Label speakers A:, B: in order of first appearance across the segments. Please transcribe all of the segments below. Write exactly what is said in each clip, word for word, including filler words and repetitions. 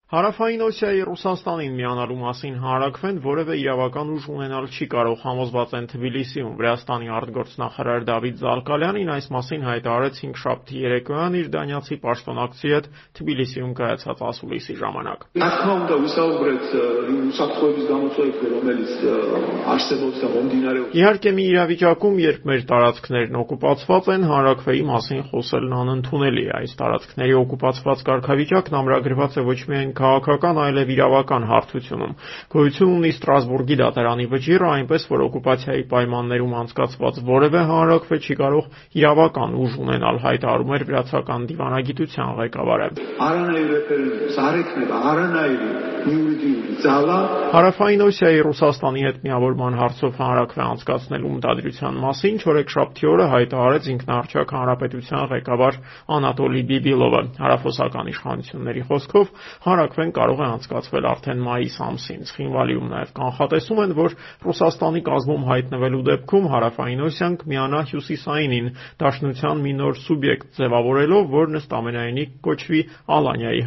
A: Հարավային Օսիայի Ռուսաստանին միանալու մասին հանրաքվեն որևէ իրավական ուժ ունենալ չի կարող, համոզված են Թբիլիսիում։ Վրաստանի արտգործնախարար Դավիթ Զալկալյանին այս մասին հայտարարեց հինգշաբթի երեկոյան իր դանյացի պաշտոնակցի հետ Թբիլիսիում կայացած ասուլիսի ժամանակ։ Իհարկե, մի իրավիճակում, երբ մեր տարածքներն օկուպացված են, հանրաքվեի մասին խոսելն անընդունելի է։ Այս տարածքների օկուպացված կարգավիճակն ամրագրված է ոչ միայն քաղաքական, այլև իրավական հարթությունում։ Գոյություն ունի Ստրասբուրգի դատարանի վճիռը, այնպես որ օկուպացիայի պայմաններում անցկացված որևէ հանրաքվե չի կարող իրավական ուժ ունենալ, հայտարարում էր վրացական դիվանագիտության ղեկավարը։ Հարավային Օսիայի Ռուսաստանի հետ միավորման հարցով հանրաքվե անցկացնելու մտադրության մասին չորեքշաբթի օրը հայտարարեց ինքնաառչյակ հանրապետության ղեկավար Անատոլի Բիբիլովը։ Հարավոսական իշխանությունների խոսքով հանրաքվեն կարող է անցկացվել արդեն մայիս ամսին։ Ცხինվալիում նաև կանխատեսում են, որ Ռուսաստանի կազմում հայտնվելու դեպքում Հարավային Օսիան կմիանա Հյուսիսայինին, Դաշնության մի նոր սուբյեկտ ձևավորելով, որ ըստ ամենայնի կոչվի Ալանիայի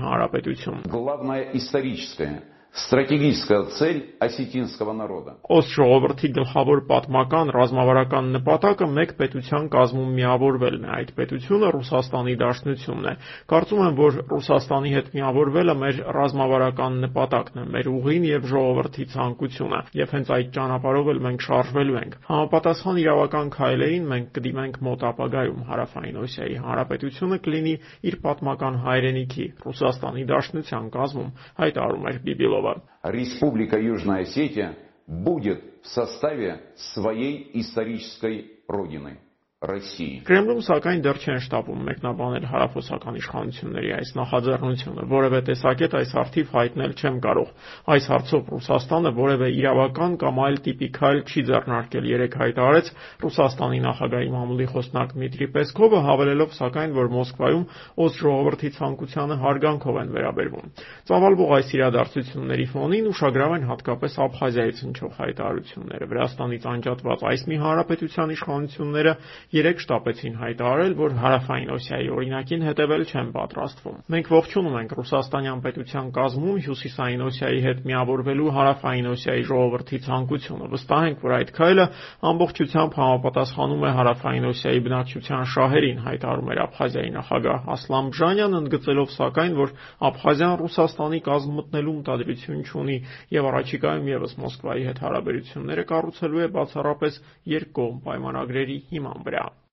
A: հանրապետություն։
B: Стратегическая цель осетинского народа.
A: Օս ժողովրդի գլխավոր պատմական ռազմավարական նպատակը մեկ պետության կազմում միավորվելն է։ Այդ պետությունը Ռուսաստանի Դաշնությունն է։ Կարծում եմ, որ Ռուսաստանի հետ միավորվելը մեր ռազմավարական նպատակն է, մեր ուղին եւ ժողովրդի ցանկությունը, եւ հենց այդ ճանապարհով էլ մենք շարժվելու ենք։ Համապատասխան իրավական քայլերին մենք կդիմենք մոտ ապագայում։ Հարավային Օսիայի հանրապետությունը կլինի իր պատմական հայրենիքի Ռուսաստանի Դաշնության կազմում, հայտարարում էր Բիբիլովը։
B: Республика Южная Осетия будет в составе своей исторической родины.
A: Կրեմլում սակայն դեռ չեն շտապում մեկնաբանել հարավոսական իշխանությունների այս նախաձեռնությունը, որևէ տեսակետ այս հարթիվ հայտնել չեմ կարող։ Այս հարցով Ռուսաստանը որևէ իրավական կամ այլ տիպի քայլ չի ձեռնարկել, երեկ հայտարարեց Ռուսաստանի նախագահի մամուլի խոսնակ Դմիտրի Պեսկովը, հավելելով սակայն, որ Մոսկվայում օս ժողովրդի ցանկությանը հարգանքով են վերաբերվում։ Ծավալվող այս իրադարձությունների ֆոնին ուշագրավ են հատկապես Աբխազիայից հնչող հայտարարությունները։ Վրաստանից անջատված այս մի հանրապետության իշխանությունները երեք շտապեցին հայտարարել, որ Հարավային Օսիայի օրինակին հետևել չեն պատրաստվում։ Մենք ողջունում ենք ռուսաստանյան պետության կազմում Հյուսիսային Օսիայի հետ միավորվելու Հարավային Օսիայի ժողովրդի ցանկությունը։ Վստահ ենք, որ այդ քայլը ամբողջությամբ համապատասխանում է Հարավային Օսիայի բնակչության շահերին, հայտարարում էր Աբխազիայի նախագահ Ասլան Բժանյանը, ընդգծելով սակայն, որ Աբխազիան Ռուսաստանի կազմ մտնելու մտադրություն չունի եւ առաջիկայում եւս Մոսկվայի հետ հարաբերությունները կառուցելու է բացառապես երկկողմ պայմանագրերի հիման վրա։